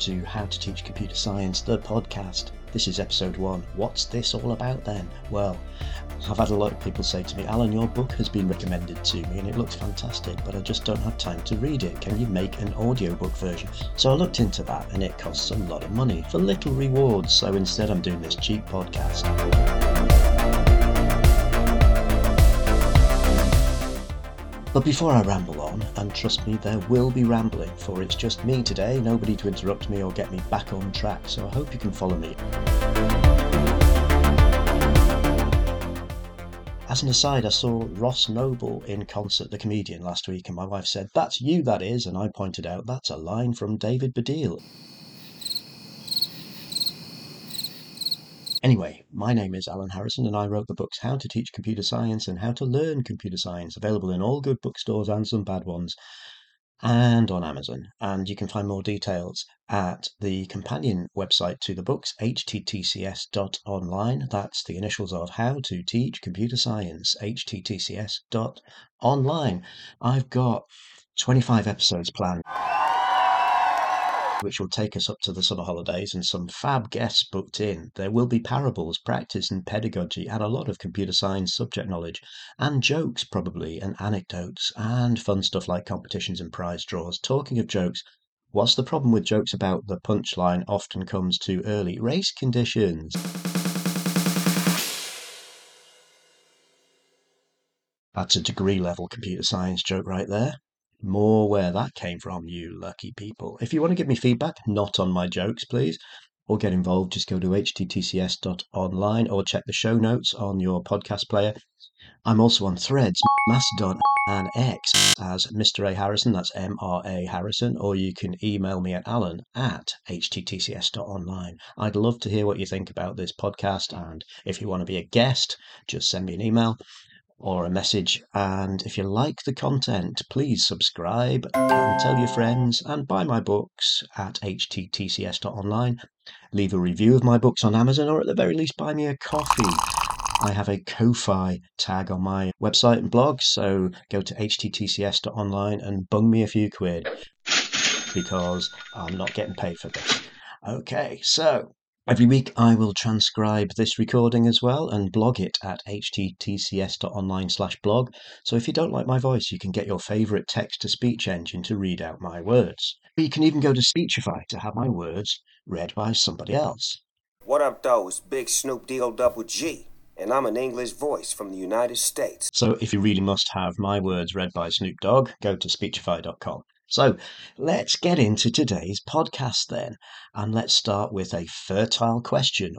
to How to Teach Computer Science, the podcast. This is episode 1. What's this all about then? Well, I've had a lot of people say to me, Alan, your book has been recommended to me and it looks fantastic, but I just don't have time to read it. Can you make an audiobook version? So I looked into that and it costs a lot of money for little rewards. So instead I'm doing this cheap podcast. But before I ramble on, and trust me, there will be rambling, for it's just me today, nobody to interrupt me or get me back on track, so I hope you can follow me. As an aside, I saw Ross Noble in concert, the comedian, last week, and my wife said, "That's you, that is," and I pointed out, that's a line from David Baddiel. Anyway, my name is Alan Harrison and I wrote the books How to Teach Computer Science and How to Learn Computer Science, available in all good bookstores and some bad ones, and on Amazon. And you can find more details at the companion website to the books, httcs.online. That's the initials of How to Teach Computer Science, httcs.online. I've got 25 episodes planned, which will take us up to the summer holidays, and some fab guests booked in. There will be parables, practice and pedagogy, and a lot of computer science subject knowledge, and jokes probably, and anecdotes, and fun stuff like competitions and prize draws. Talking of jokes, what's the problem with jokes about the punchline often comes too early? Race conditions. That's a degree level computer science joke right there. More where that came from, you lucky people. If you want to give me feedback, not on my jokes, please, or get involved, just go to httcs.online or check the show notes on your podcast player. I'm also on Threads, Mastodon, and X as Mr. A. Harrison, that's M-R-A Harrison, or you can email me at alan@httcs.online. I'd love to hear what you think about this podcast, and if you want to be a guest, just send me an email or a message. And if you like the content, please subscribe and tell your friends, and buy my books at httcs.online. Leave a review of my books on Amazon, or at the very least buy me a coffee. I have a Ko-Fi tag on my website and blog, so go to httcs.online and bung me a few quid, because I'm not getting paid for this. Okay, so every week I will transcribe this recording as well and blog it at httcs.online/blog. So if you don't like my voice, you can get your favourite text-to-speech engine to read out my words. You can even go to Speechify to have my words read by somebody else. What up, though? It's Big Snoop D-O-double-G, and I'm an English voice from the United States. So if you really must have my words read by Snoop Dogg, go to Speechify.com. So let's get into today's podcast then, and let's start with a fertile question.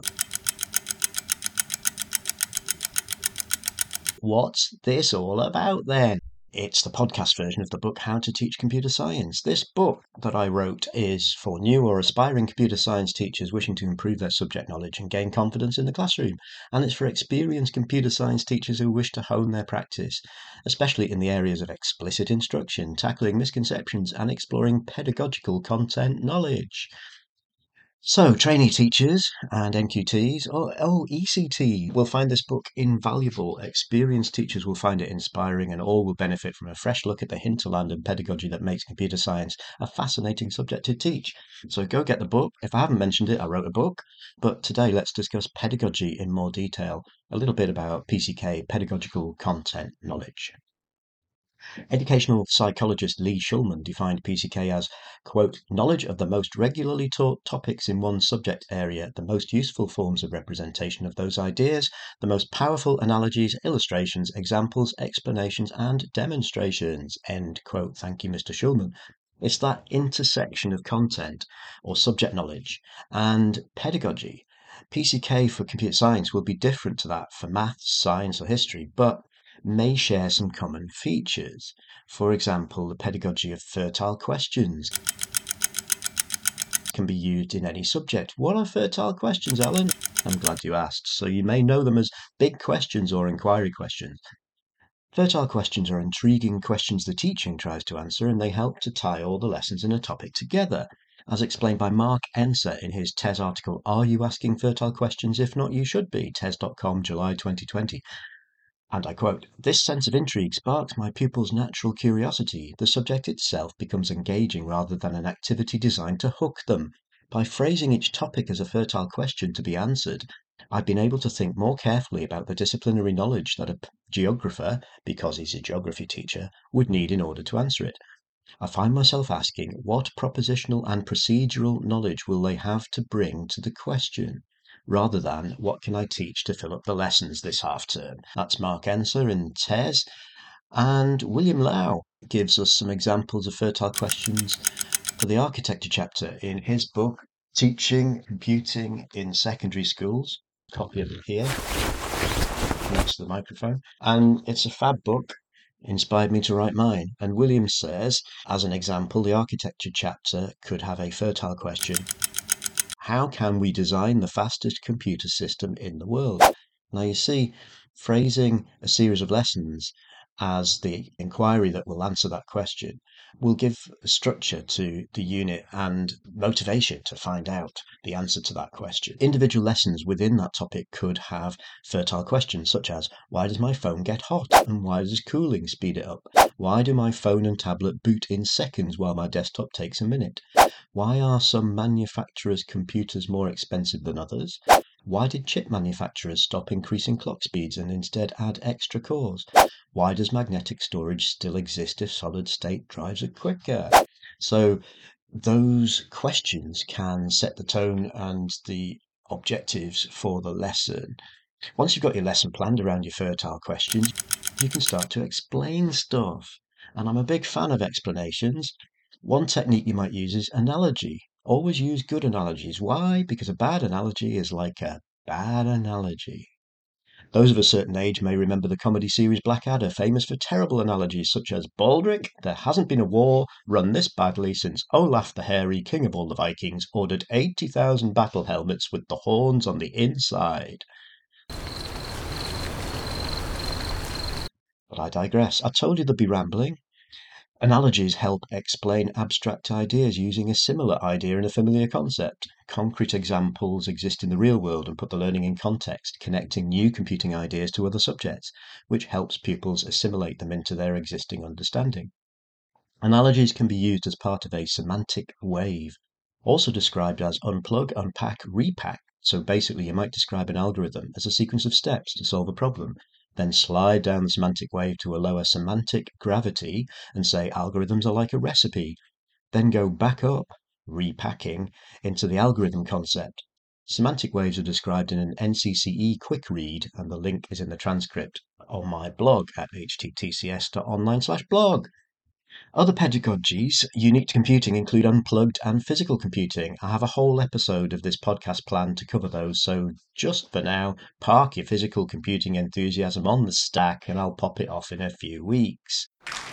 What's this all about then? It's the podcast version of the book How to Teach Computer Science. This book that I wrote is for new or aspiring computer science teachers wishing to improve their subject knowledge and gain confidence in the classroom. And it's for experienced computer science teachers who wish to hone their practice, especially in the areas of explicit instruction, tackling misconceptions, and exploring pedagogical content knowledge. So, trainee teachers and NQTs, ECT, will find this book invaluable. Experienced teachers will find it inspiring, and all will benefit from a fresh look at the hinterland and pedagogy that makes computer science a fascinating subject to teach. So go get the book. If I haven't mentioned it, I wrote a book. But today let's discuss pedagogy in more detail, a little bit about PCK, pedagogical content knowledge. Educational psychologist Lee Shulman defined PCK as, quote, knowledge of the most regularly taught topics in one subject area, the most useful forms of representation of those ideas, the most powerful analogies, illustrations, examples, explanations, and demonstrations, end quote. Thank you, Mr. Shulman. It's that intersection of content or subject knowledge and pedagogy. PCK for computer science will be different to that for maths, science, or history, but may share some common features. For example, the pedagogy of fertile questions can be used in any subject. What are fertile questions, Alan? I'm glad you asked. So you may know them as big questions or inquiry questions. Fertile questions are intriguing questions the teaching tries to answer, and they help to tie all the lessons in a topic together. As explained by Mark Enser in his TES article, Are You Asking Fertile Questions? If Not, You Should Be, TES.com, July 2020. And I quote, "This sense of intrigue sparks my pupils' natural curiosity. The subject itself becomes engaging rather than an activity designed to hook them. By phrasing each topic as a fertile question to be answered, I've been able to think more carefully about the disciplinary knowledge that a geographer, because he's a geography teacher, would need in order to answer it. I find myself asking, what propositional and procedural knowledge will they have to bring to the question, rather than what can I teach to fill up the lessons this half term? That's Mark Enser in TES, and William Lau gives us some examples of fertile questions for the architecture chapter in his book, Teaching Computing in Secondary Schools. Copy of it here, next to the microphone. And it's a fab book, inspired me to write mine. And William says, as an example, the architecture chapter could have a fertile question: how can we design the fastest computer system in the world? Now, you see, phrasing a series of lessons as the inquiry that will answer that question will give structure to the unit and motivation to find out the answer to that question. Individual lessons within that topic could have fertile questions such as, why does my phone get hot and why does cooling speed it up? Why do my phone and tablet boot in seconds while my desktop takes a minute? Why are some manufacturers' computers more expensive than others? Why did chip manufacturers stop increasing clock speeds and instead add extra cores? Why does magnetic storage still exist if solid-state drives are quicker? So those questions can set the tone and the objectives for the lesson. Once you've got your lesson planned around your fertile questions, you can start to explain stuff. And I'm a big fan of explanations. One technique you might use is analogy. Always use good analogies. Why? Because a bad analogy is like a bad analogy. Those of a certain age may remember the comedy series Blackadder, famous for terrible analogies such as, Baldric, there hasn't been a war run this badly since Olaf the Hairy, king of all the Vikings, ordered 80,000 battle helmets with the horns on the inside. But I digress. I told you they'd be rambling. Analogies help explain abstract ideas using a similar idea in a familiar concept. Concrete examples exist in the real world and put the learning in context, connecting new computing ideas to other subjects, which helps pupils assimilate them into their existing understanding. Analogies can be used as part of a semantic wave, also described as unplug, unpack, repack. So basically, you might describe an algorithm as a sequence of steps to solve a problem, then slide down the semantic wave to a lower semantic gravity and say algorithms are like a recipe, then go back up, repacking, into the algorithm concept. Semantic waves are described in an NCCE quick read, and the link is in the transcript on my blog at httcs.online/blog. Other pedagogies unique to computing include unplugged and physical computing. I have a whole episode of this podcast planned to cover those, so just for now, park your physical computing enthusiasm on the stack and I'll pop it off in a few weeks.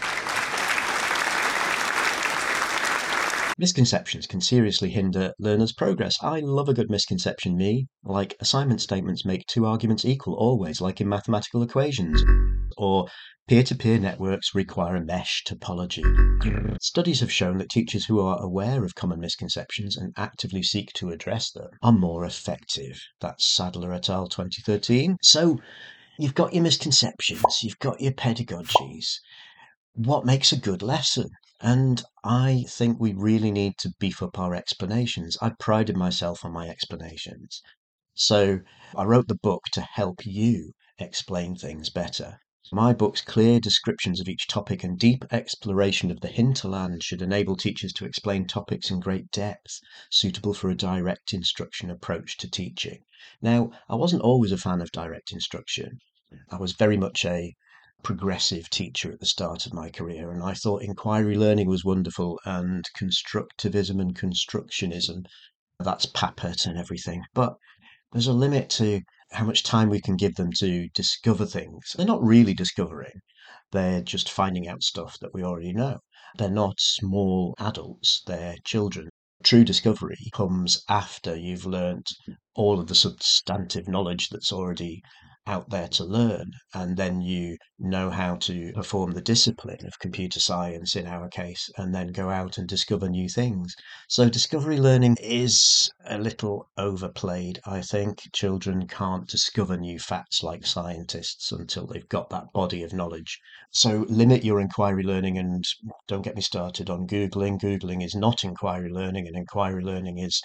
Misconceptions can seriously hinder learners' progress. I love a good misconception, me. Like, assignment statements make two arguments equal always, like in mathematical equations. Or peer-to-peer networks require a mesh topology. Studies have shown that teachers who are aware of common misconceptions and actively seek to address them are more effective. That's Sadler et al. 2013. So, you've got your misconceptions, you've got your pedagogies. What makes a good lesson? And I think we really need to beef up our explanations. I prided myself on my explanations. So I wrote the book to help you explain things better. My book's clear descriptions of each topic and deep exploration of the hinterland should enable teachers to explain topics in great depth, suitable for a direct instruction approach to teaching. Now, I wasn't always a fan of direct instruction. I was very much a progressive teacher at the start of my career, and I thought inquiry learning was wonderful, and constructivism and constructionism, that's Papert and everything. But there's a limit to how much time we can give them to discover things. They're not really discovering, they're just finding out stuff that we already know. They're not small adults, they're children. True discovery comes after you've learnt all of the substantive knowledge that's already out there to learn, and then you know how to perform the discipline of computer science in our case, and then go out and discover new things. So discovery learning is a little overplayed, I think. Children can't discover new facts like scientists until they've got that body of knowledge. So limit your inquiry learning, and don't get me started on Googling. Googling is not inquiry learning, and inquiry learning is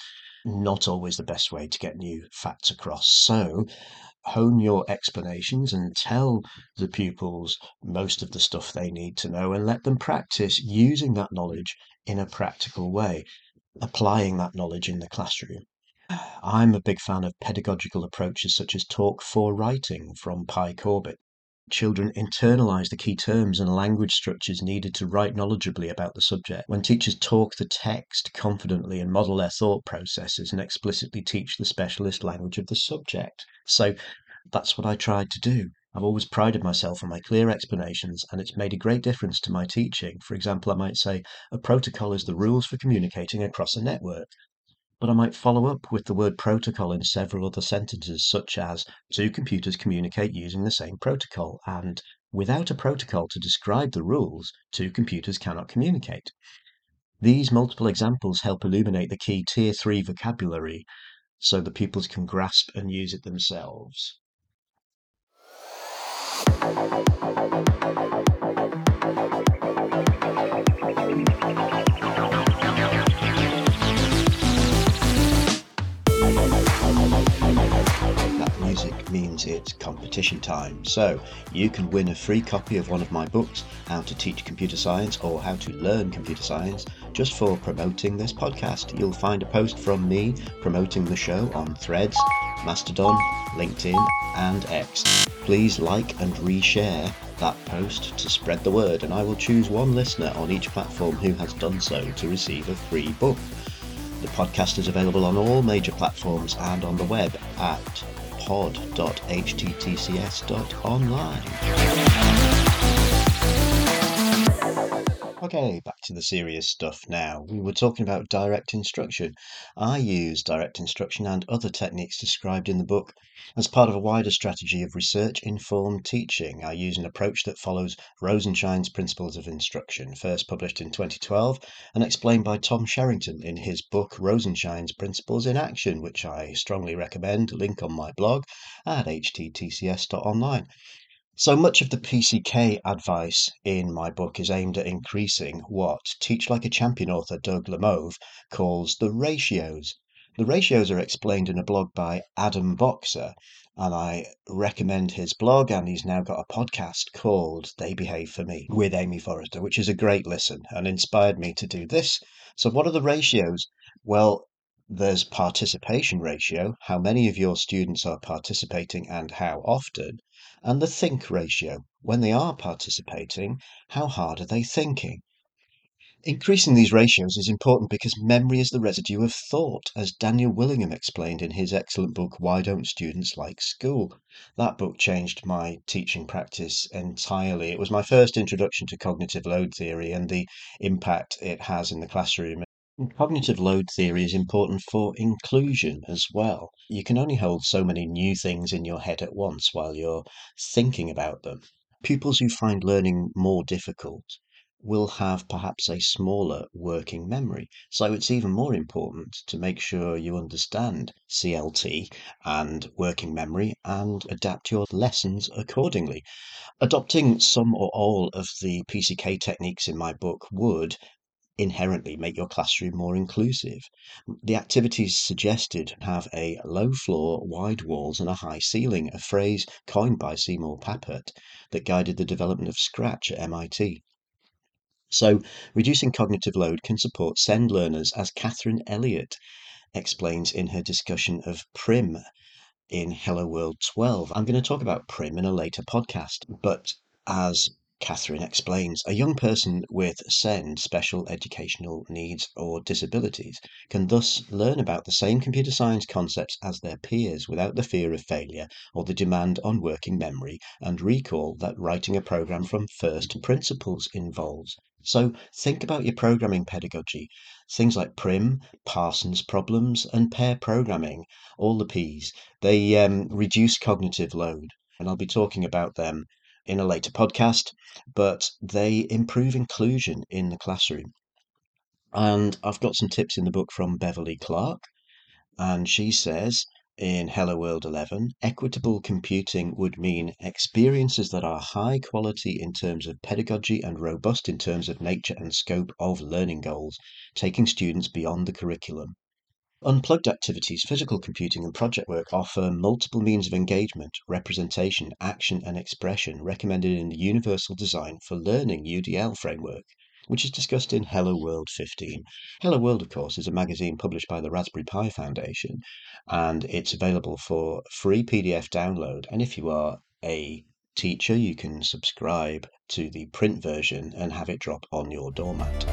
not always the best way to get new facts across. So hone your explanations and tell the pupils most of the stuff they need to know and let them practice using that knowledge in a practical way, applying that knowledge in the classroom. I'm a big fan of pedagogical approaches such as talk for writing from Pi Corbett. Children internalize the key terms and language structures needed to write knowledgeably about the subject. When teachers talk the text confidently and model their thought processes and explicitly teach the specialist language of the subject. So that's what I tried to do. I've always prided myself on my clear explanations, and it's made a great difference to my teaching. For example, I might say, a protocol is the rules for communicating across a network. But I might follow up with the word protocol in several other sentences, such as, two computers communicate using the same protocol, and without a protocol to describe the rules, two computers cannot communicate. These multiple examples help illuminate the key Tier 3 vocabulary so the pupils can grasp and use it themselves. That music means it's competition time, so you can win a free copy of one of my books, How to Teach Computer Science or How to Learn Computer Science, just for promoting this podcast. You'll find a post from me promoting the show on Threads, Mastodon, LinkedIn and X. Please like and reshare that post to spread the word, and I will choose one listener on each platform who has done so to receive a free book. The podcast is available on all major platforms and on the web at pod.httcs.online. Okay, back to the serious stuff now. We were talking about direct instruction. I use direct instruction and other techniques described in the book as part of a wider strategy of research-informed teaching. I use an approach that follows Rosenshine's Principles of Instruction, first published in 2012 and explained by Tom Sherrington in his book Rosenshine's Principles in Action, which I strongly recommend. Link on my blog at httcs.online. So much of the PCK advice in my book is aimed at increasing what Teach Like a Champion author Doug Lemove calls the ratios. The ratios are explained in a blog by Adam Boxer, and I recommend his blog, and he's now got a podcast called They Behave for Me with Amy Forrester, which is a great listen and inspired me to do this. So what are the ratios? Well, there's participation ratio, how many of your students are participating and how often, and the think ratio, when they are participating, how hard are they thinking? Increasing these ratios is important because memory is the residue of thought, as Daniel Willingham explained in his excellent book, Why Don't Students Like School? That book changed my teaching practice entirely. It was my first introduction to cognitive load theory and the impact it has in the classroom. Cognitive load theory is important for inclusion as well. You can only hold so many new things in your head at once while you're thinking about them. Pupils who find learning more difficult will have perhaps a smaller working memory. So it's even more important to make sure you understand CLT and working memory and adapt your lessons accordingly. Adopting some or all of the PCK techniques in my book would inherently make your classroom more inclusive. The activities suggested have a low floor, wide walls, and a high ceiling, a phrase coined by Seymour Papert that guided the development of Scratch at MIT. So, reducing cognitive load can support SEND learners, as Catherine Elliott explains in her discussion of PRIM in Hello World 12. I'm going to talk about PRIM in a later podcast, but as Catherine explains, a young person with SEND, special educational needs or disabilities, can thus learn about the same computer science concepts as their peers without the fear of failure or the demand on working memory and recall that writing a program from first principles involves. So think about your programming pedagogy. Things like PRIM, Parsons problems, and pair programming, all the Ps, they reduce cognitive load. And I'll be talking about them in a later podcast, but they improve inclusion in the classroom. And I've got some tips in the book from Beverly Clark, and she says in Hello World 11, equitable computing would mean experiences that are high quality in terms of pedagogy and robust in terms of nature and scope of learning goals, taking students beyond the curriculum. Unplugged activities, physical computing, and project work offer multiple means of engagement, representation, action, and expression recommended in the Universal Design for Learning (UDL) framework, which is discussed in Hello World 15. Hello World, of course, is a magazine published by the Raspberry Pi Foundation, and it's available for free PDF download. And if you are a teacher, you can subscribe to the print version and have it drop on your doormat.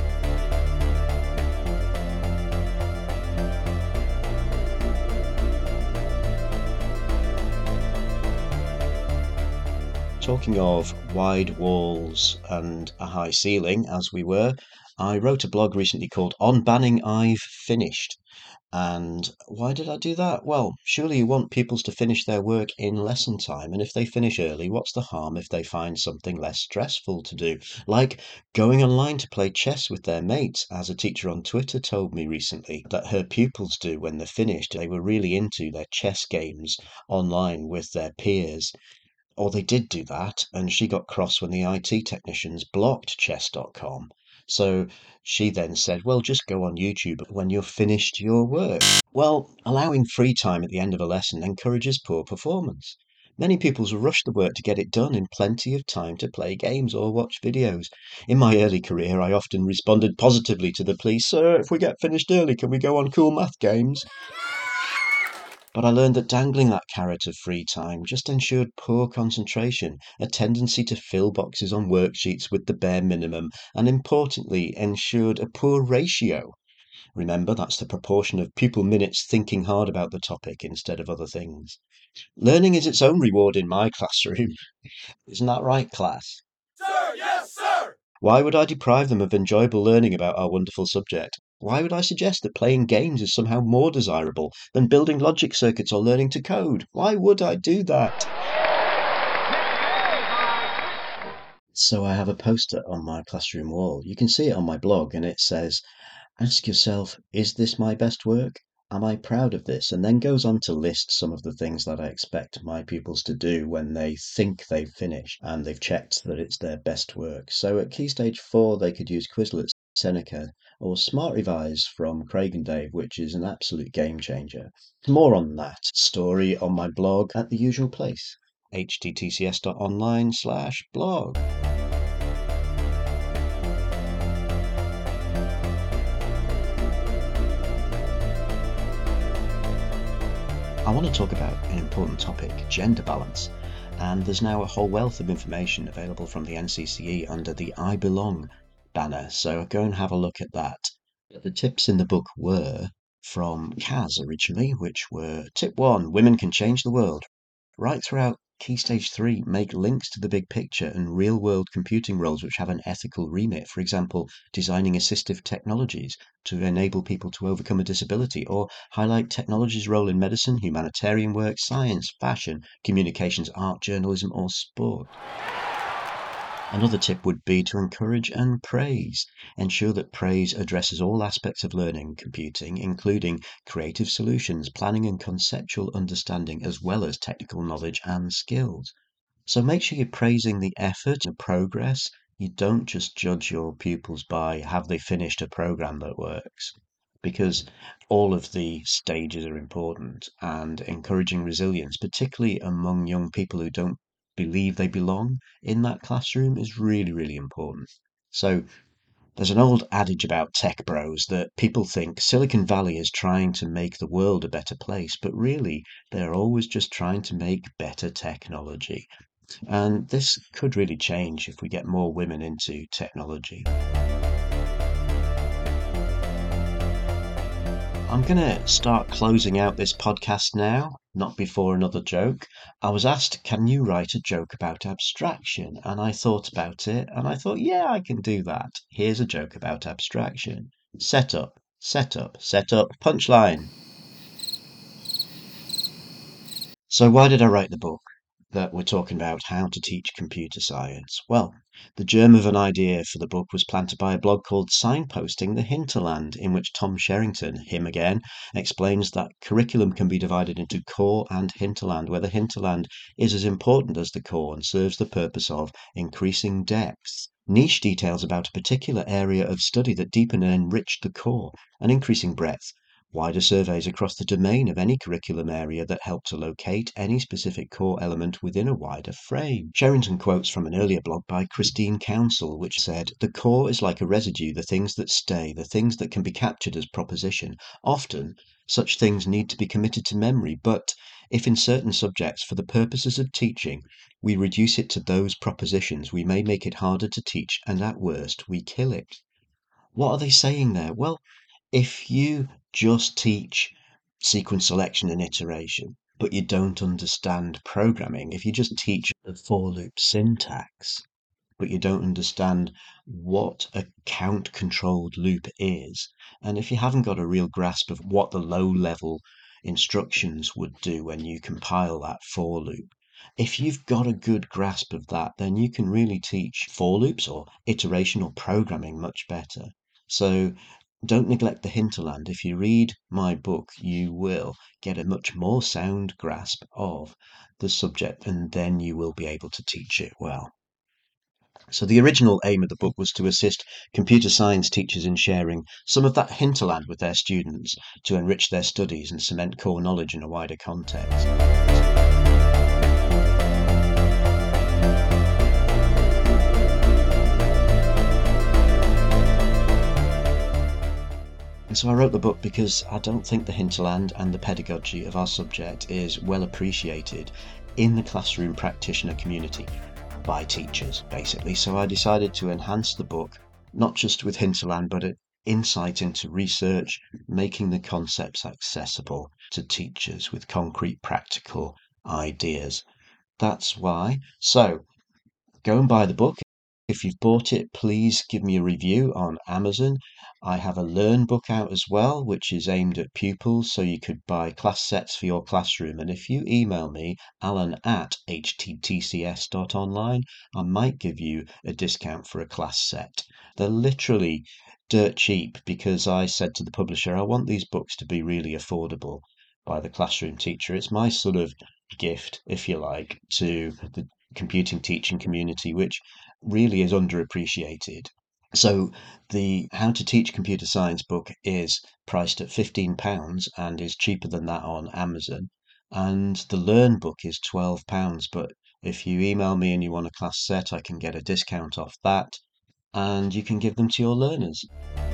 Talking of wide walls and a high ceiling, as we were, I wrote a blog recently called On Banning I've Finished. And why did I do that? Well, surely you want pupils to finish their work in lesson time, and if they finish early, what's the harm if they find something less stressful to do? Like going online to play chess with their mates, as a teacher on Twitter told me recently that her pupils do when they're finished. They were really into their chess games online with their peers. Or they did do that, and she got cross when the IT technicians blocked chess.com. So she then said, well, just go on YouTube when you've finished your work. Well, allowing free time at the end of a lesson encourages poor performance. Many pupils rush the work to get it done in plenty of time to play games or watch videos. In my early career, I often responded positively to the plea, sir, if we get finished early, can we go on cool math games? But I learned that dangling that carrot of free time just ensured poor concentration, a tendency to fill boxes on worksheets with the bare minimum, and importantly, ensured a poor ratio. Remember, that's the proportion of pupil minutes thinking hard about the topic instead of other things. Learning is its own reward in my classroom. Isn't that right, class? Sir, yes, sir! Why would I deprive them of enjoyable learning about our wonderful subject? Why would I suggest that playing games is somehow more desirable than building logic circuits or learning to code? Why would I do that? So I have a poster on my classroom wall. You can see it on my blog, and it says, ask yourself, is this my best work? Am I proud of this? And then goes on to list some of the things that I expect my pupils to do when they think they've finished and they've checked that it's their best work. So at Key Stage 4, they could use Quizlet, Seneca, or Smart Revise from Craig and Dave, which is an absolute game changer. More on that story on my blog at the usual place, httcs.online/blog. I want to talk about an important topic, gender balance, and there's now a whole wealth of information available from the NCCE under the I Belong banner, so go and have a look at that. The tips in the book were from Kaz originally, which were tip 1, women can change the world. Right throughout Key Stage 3, make links to the big picture and real-world computing roles which have an ethical remit. For example, designing assistive technologies to enable people to overcome a disability, or highlight technology's role in medicine, humanitarian work, science, fashion, communications, art, journalism, or sport. Another tip would be to encourage and praise. Ensure that praise addresses all aspects of learning computing, including creative solutions, planning and conceptual understanding, as well as technical knowledge and skills. So make sure you're praising the effort and progress. You don't just judge your pupils by have they finished a program that works, because all of the stages are important, and encouraging resilience, particularly among young people who don't believe they belong in that classroom, is really, really important. So there's an old adage about tech bros that people think Silicon Valley is trying to make the world a better place, but really they're always just trying to make better technology. And this could really change if we get more women into technology. I'm going to start closing out this podcast now, not before another joke. I was asked, can you write a joke about abstraction? And I thought about it, and I thought, yeah, I can do that. Here's a joke about abstraction. Set up, set up, set up, punchline. So why did I write the book that we're talking about, How to Teach Computer Science? Well, the germ of an idea for the book was planted by a blog called Signposting the Hinterland, in which Tom Sherrington, him again, explains that curriculum can be divided into core and hinterland, where the hinterland is as important as the core and serves the purpose of increasing depth. Niche details about a particular area of study that deepen and enrich the core, and increasing breadth, wider surveys across the domain of any curriculum area that help to locate any specific core element within a wider frame. Sherrington quotes from an earlier blog by Christine Counsell, which said, "The core is like a residue, the things that stay, the things that can be captured as proposition. Often, such things need to be committed to memory, but if in certain subjects, for the purposes of teaching, we reduce it to those propositions, we may make it harder to teach, and at worst, we kill it." What are they saying there? Well, if you just teach sequence selection and iteration, but you don't understand programming, if you just teach the for loop syntax, but you don't understand what a count-controlled loop is, and if you haven't got a real grasp of what the low-level instructions would do when you compile that for loop, if you've got a good grasp of that, then you can really teach for loops or iteration or programming much better. So don't neglect the hinterland. If you read my book, you will get a much more sound grasp of the subject, and then you will be able to teach it well. So the original aim of the book was to assist computer science teachers in sharing some of that hinterland with their students to enrich their studies and cement core knowledge in a wider context. And so I wrote the book because I don't think the hinterland and the pedagogy of our subject is well appreciated in the classroom practitioner community by teachers, basically. So I decided to enhance the book, not just with hinterland, but an insight into research, making the concepts accessible to teachers with concrete practical ideas. That's why. So go and buy the book. If you've bought it, please give me a review on Amazon. I have a Learn book out as well, which is aimed at pupils, so you could buy class sets for your classroom. And if you email me, alan@httcs.online, I might give you a discount for a class set. They're literally dirt cheap because I said to the publisher, I want these books to be really affordable by the classroom teacher. It's my sort of gift, if you like, to the computing teaching community, which really is underappreciated. So the How to Teach Computer Science book is priced at £15 and is cheaper than that on Amazon. And the Learn book is £12. But if you email me and you want a class set, I can get a discount off that, and you can give them to your learners.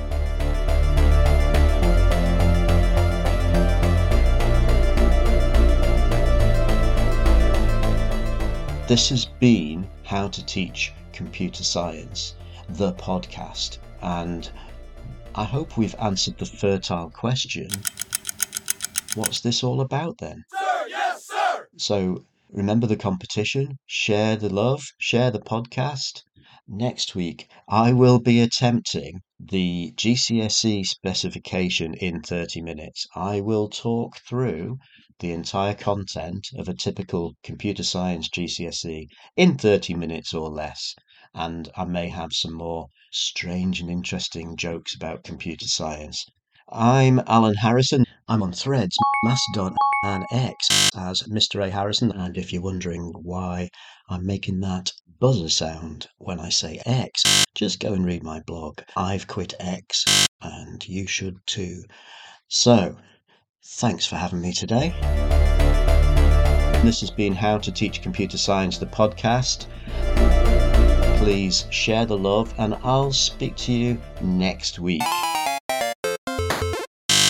This has been How to Teach Computer Science, the podcast, and I hope we've answered the fertile question, what's this all about then? Sir, yes, sir! So remember the competition, share the love, share the podcast. Next week, I will be attempting the GCSE specification in 30 minutes. I will talk through the entire content of a typical computer science GCSE in 30 minutes or less. And I may have some more strange and interesting jokes about computer science. I'm Alan Harrison. I'm on Threads, Mastodon, and X as Mr. A. Harrison. And if you're wondering why I'm making that buzzer sound when I say X, just go and read my blog. I've quit X, and you should too. So, thanks for having me today. This has been How to Teach Computer Science, the podcast. Please share the love, and I'll speak to you next week.